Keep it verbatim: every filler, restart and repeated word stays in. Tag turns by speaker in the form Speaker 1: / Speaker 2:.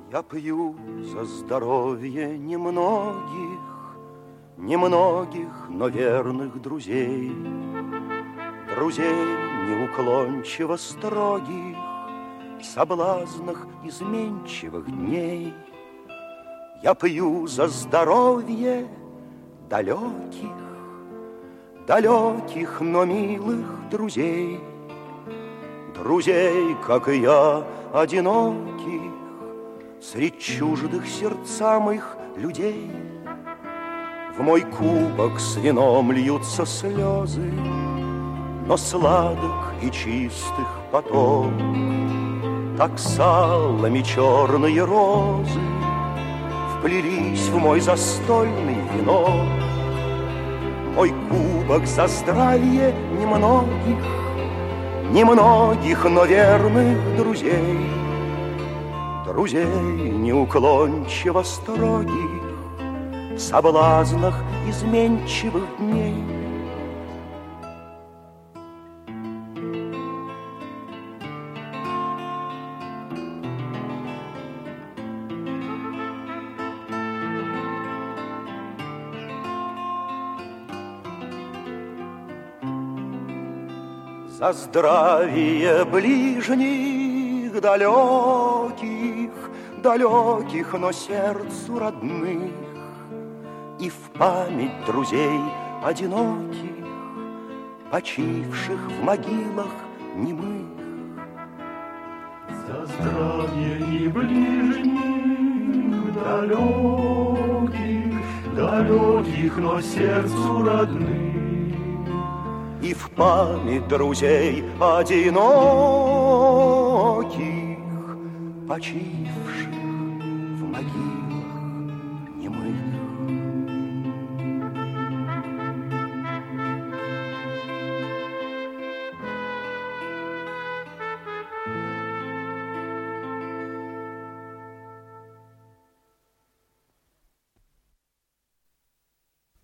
Speaker 1: Я пью за здоровье немногих, немногих, но верных друзей, друзей неуклончиво строгих, в соблазнах изменчивых дней. Я пью за здоровье далеких, далеких, но милых друзей, друзей, как и я, одиноких, средь чуждых сердцам их людей. В мой кубок с вином льются слезы, но сладок и чистых поток. Так салами черные розы вплелись в мой застольный венок. Мой кубок за здравие немногих, немногих, но верных друзей, друзей неуклончиво строгих, в соблазнах изменчивых дней. За здравие ближних, далеких, далеких, но сердцу родных, и в память друзей одиноких, почивших в могилах немых.
Speaker 2: За здравие и ближних, далеких, далеких, но сердцу родных,
Speaker 1: и в память друзей одиноких, почивших в могилах.